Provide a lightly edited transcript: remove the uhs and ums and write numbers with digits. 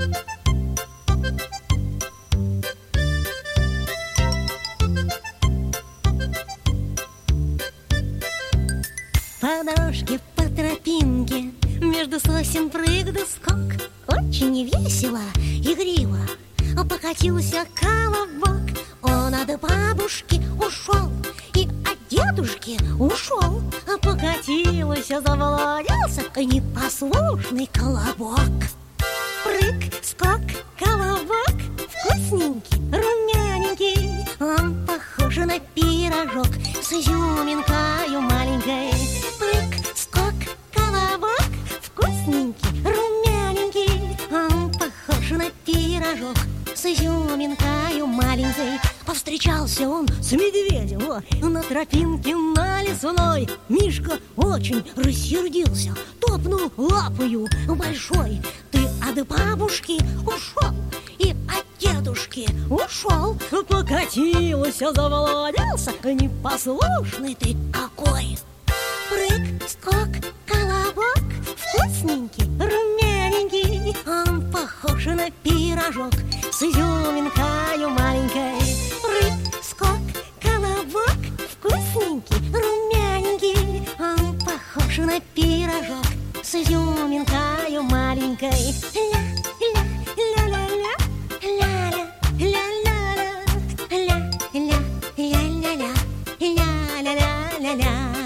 По дорожке, по тропинке между сосен прыг да скок. Очень весело, игриво покатился колобок. Он от бабушки ушел и от дедушки ушел. Покатился, заволновался непослушный колобок. Прыг, скок, колобок, вкусненький, румяненький. Он похож на пирожок с изюминкою маленькой. Прыг, скок, колобок, вкусненький, румяненький. Он похож на пирожок с изюминкою маленькой. Повстречался он с медведем на тропинке на лесной. Мишка очень рассердился, топнул лапою большой. Ты от бабушки ушел и от дедушки ушел. Покатился, заволновался, непослушный ты какой. Прыг, скок, колобок, вкусненький, румяненький. Он похож на пирожок с изюминкою маленькой. Прыг, скок, колобок, вкусненький, румяненький. Он похож на пирожок с изюминкою маленькой. Ля-ля-ля-ля-ля, ля-ля-ля-ля-ля, ля-ля-ля-ля-ля, ля-ля-ля-ля-ля.